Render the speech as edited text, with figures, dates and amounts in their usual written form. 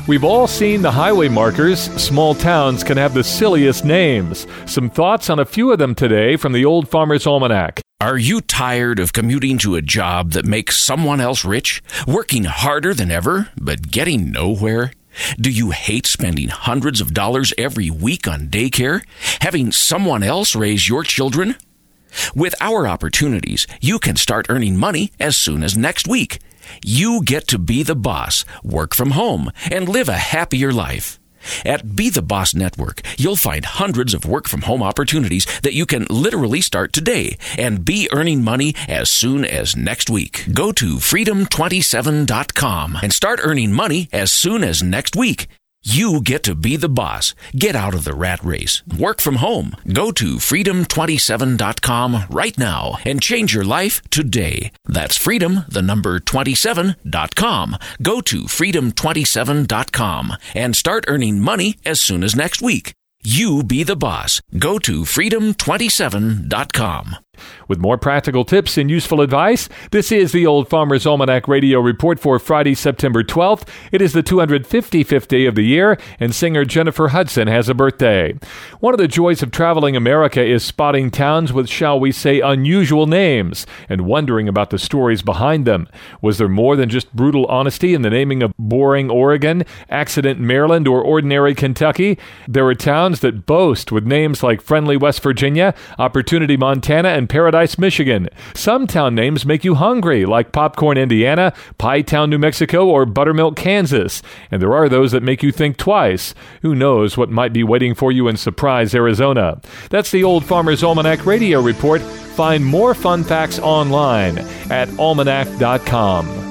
We've all seen the highway markers. Small towns can have the silliest names. Some thoughts on a few of them today from the Old Farmer's Almanac. Are you tired of commuting to a job that makes someone else rich? Working harder than ever, but getting nowhere? Do you hate spending hundreds of dollars every week on daycare? Having someone else raise your children? With our opportunities, you can start earning money as soon as next week. You get to be the boss, work from home, and live a happier life. At Be the Boss Network, you'll find hundreds of work-from-home opportunities that you can literally start today and be earning money as soon as next week. Go to freedom27.com and start earning money as soon as next week. You get to be the boss. Get out of the rat race. Work from home. Go to freedom27.com right now and change your life today. That's freedom, the number 27.com. Go to freedom27.com and start earning money as soon as next week. You be the boss. Go to freedom27.com. With more practical tips and useful advice, this is the Old Farmer's Almanac Radio Report for Friday, September 12th. It is the 255th day of the year, and singer Jennifer Hudson has a birthday. One of the joys of traveling America is spotting towns with, shall we say, unusual names, and wondering about the stories behind them. Was there more than just brutal honesty in the naming of Boring, Oregon, Accident, Maryland, or Ordinary, Kentucky? There are towns that boast with names like Friendly, West Virginia, Opportunity, Montana, and Paradise, Michigan. Some town names make you hungry, like Popcorn, Indiana, Pie Town, New Mexico, or Buttermilk, Kansas. And there are those that make you think twice. Who knows what might be waiting for you in Surprise, Arizona? That's the Old Farmer's Almanac Radio Report. Find more fun facts online at almanac.com.